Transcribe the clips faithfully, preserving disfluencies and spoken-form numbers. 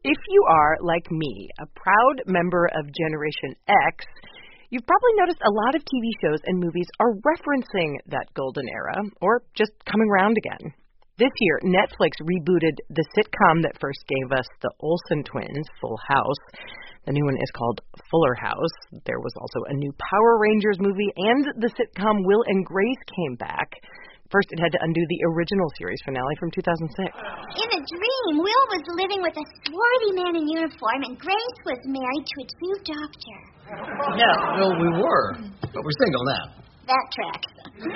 If you are, like me, a proud member of Generation X, you've probably noticed a lot of T V shows and movies are referencing that golden era, or just coming around again. This year, Netflix rebooted the sitcom that first gave us the Olsen twins, Full House. The new one is called Fuller House. There was also a new Power Rangers movie, and the sitcom Will and Grace came back. First, it had to undo the original series finale from two thousand six. In a dream, Will was living with a swarthy man in uniform, and Grace was married to a true doctor. Yeah, well, we were, but we're single now. That tracks.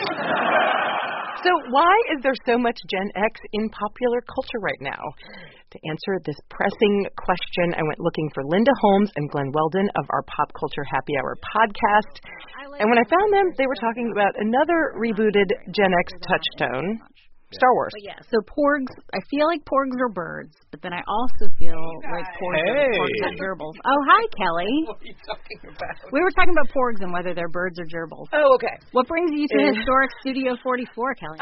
So why is there so much Gen X in popular culture right now? To answer this pressing question, I went looking for Linda Holmes and Glenn Weldon of our Pop Culture Happy Hour podcast. And when I found them, they were talking about another rebooted Gen X touchstone, Star Wars. But yeah, so porgs, I feel like porgs are birds, but then I also feel like porgs, hey. are, porgs are gerbils. Oh, hi, Kelly. What are you talking about? We were talking about porgs and whether they're birds or gerbils. Oh, okay. What brings you to uh, Historic Studio forty-four, Kelly?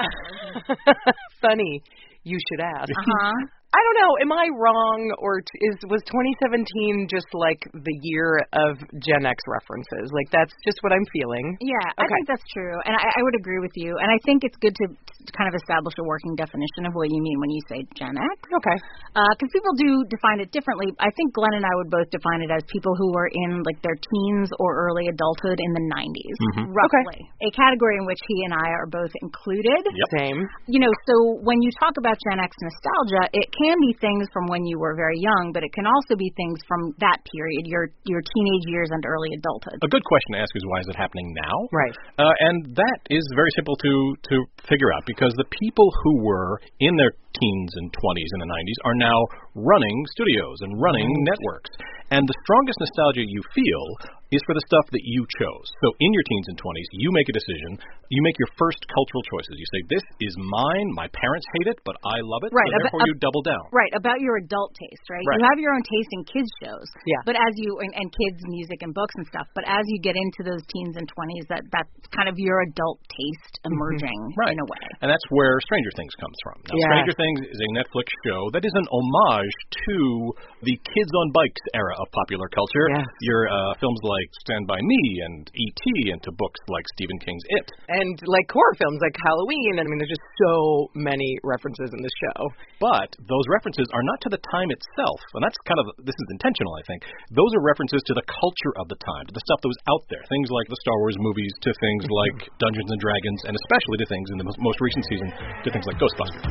Funny. You should ask. Uh-huh. I don't know. Am I wrong, or t- is was twenty seventeen just like the year of Gen X references? Like that's just what I'm feeling. Yeah, okay. I think that's true, and I, I would agree with you. And I think it's good to, to kind of establish a working definition of what you mean when you say Gen X. Okay. Because uh, people do define it differently. I think Glenn and I would both define it as people who were in like their teens or early adulthood in the nineties, mm-hmm. roughly. Okay. A category in which he and I are both included. Yep. Same. You know, so when you talk about Gen X nostalgia, it can be things from when you were very young, but it can also be things from that period, your your teenage years and early adulthood. A good question to ask is, why is it happening now? Right. Uh, and that is very simple to, to figure out, because the people who were in their teens and twenties in the nineties are now running studios and running mm-hmm. networks. And the strongest nostalgia you feel is for the stuff that you chose. So in your teens and twenties, you make a decision. You make your first cultural choices. You say, this is mine. My parents hate it, but I love it. Right. So therefore, about, you double down. Right. About your adult taste, right? right? You have your own taste in kids' shows. Yeah. But as you, and, and kids' music and books and stuff, but as you get into those teens and twenties, that, that's kind of your adult taste emerging mm-hmm. right. in a way. And that's where Stranger Things comes from. Now, yeah. Stranger Things is a Netflix show that is an homage to the kids on bikes era of popular culture. Yes. Your uh, films like Stand By Me and E T, and to books like Stephen King's It. And like horror films like Halloween. I mean, there's just so many references in this show. But those references are not to the time itself. And that's kind of, this is intentional, I think. Those are references to the culture of the time, to the stuff that was out there. Things like the Star Wars movies, to things like Dungeons and Dragons, and especially to things in the most recent season, to things like Ghostbusters.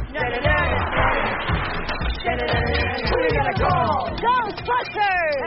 Ghostbusters!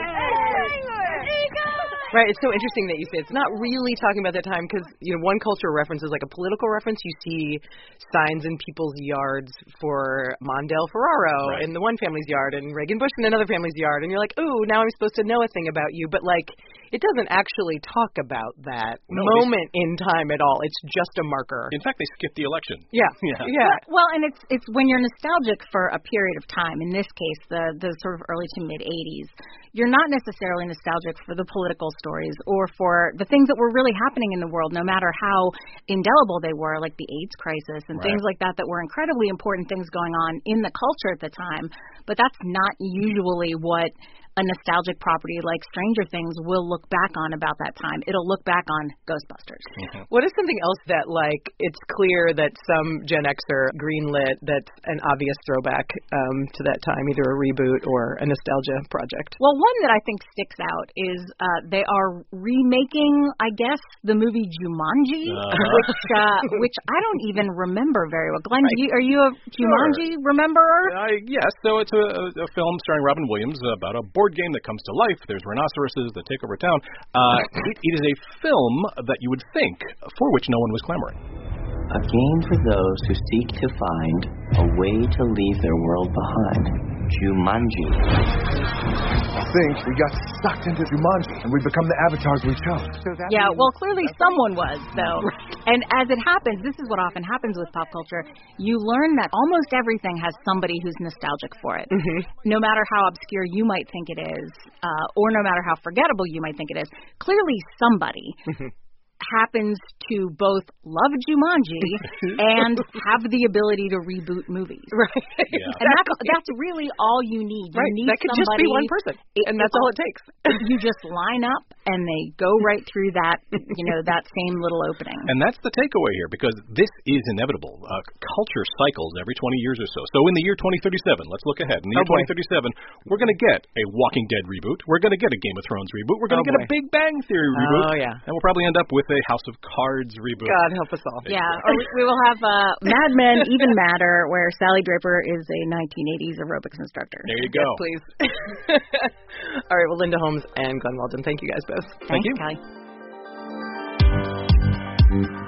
Right, it's so interesting that you say it's not really talking about that time because, you know, one cultural reference is like a political reference. You see signs in people's yards for Mondale Ferraro right. in the one family's yard and Reagan Bush in another family's yard. And you're like, ooh, now I'm supposed to know a thing about you. But, like, it doesn't actually talk about that no, moment in time at all. It's just a marker. In fact, they skipped the election. Yeah. Yeah. yeah. Well, and it's it's when you're nostalgic for a period of time, in this case, the, the sort of early to mid-eighties, you're not necessarily nostalgic for the political stories or for the things that were really happening in the world, no matter how indelible they were, like the AIDS crisis and right. things like that that were incredibly important things going on in the culture at the time. But that's not usually what a nostalgic property like Stranger Things will look back on about that time. It'll look back on Ghostbusters. Mm-hmm. What is something else that, like, it's clear that some Gen Xer greenlit that's an obvious throwback um, to that time, either a reboot or a nostalgia project? Well, one that I think sticks out is uh, they are remaking, I guess, the movie Jumanji, uh-huh. which uh, which I don't even remember very well. Glenn, right. do you, are you a Jumanji sure. rememberer? Uh, yes, so it's a, a film starring Robin Williams about a board game that comes to life. There's rhinoceroses that take over town. Uh, it, it is a film that you would think for which no one was clamoring. A game for those who seek to find a way to leave their world behind. Jumanji. I think we got sucked into Jumanji and we become the avatars we chose. So yeah, well, clearly someone was, though. And as it happens, this is what often happens with pop culture. You learn that almost everything has somebody who's nostalgic for it. Mm-hmm. No matter how obscure you might think it is, uh, or no matter how forgettable you might think it is, clearly somebody happens to both love Jumanji and have the ability to reboot movies. Right. Yeah. And that's, that's really all you need. You right. need that could just be one person, it, and that's all it takes. You just line up, and they go right through that, you know, that same little opening. And that's the takeaway here, because this is inevitable. Uh, culture cycles every twenty years or so. So in the year twenty thirty-seven, let's look ahead. In the year oh twenty thirty-seven, we're going to get a Walking Dead reboot. We're going to get a Game of Thrones reboot. We're going to oh get boy. a Big Bang Theory reboot. Oh, yeah. And we'll probably end up with a House of Cards reboot. God help us all. Yeah, or we, we will have uh, Mad Men Even Madder, where Sally Draper is a nineteen eighties aerobics instructor. There you go. Yes, please. All right, well, Linda Holmes and Glenn Weldon, thank you guys both. Thank Thanks, you. Callie.